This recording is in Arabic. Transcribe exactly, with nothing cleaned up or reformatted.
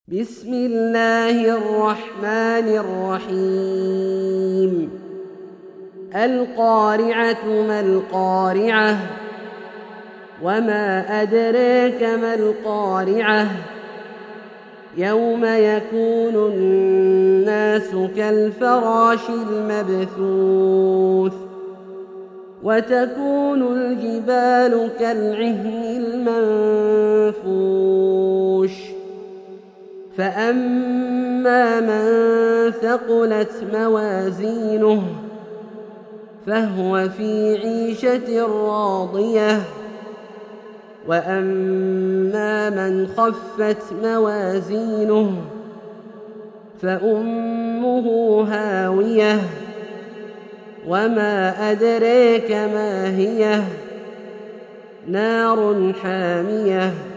بسم الله الرحمن الرحيم القارعة ما القارعة وما أدراك ما القارعة يوم يكون الناس كالفراش المبثوث وتكون الجبال كالعهن المنفوش فأما من ثقلت موازينه فهو في عيشة راضية وأما من خفت موازينه فأمه هاوية وما أدراك ما هي نار حامية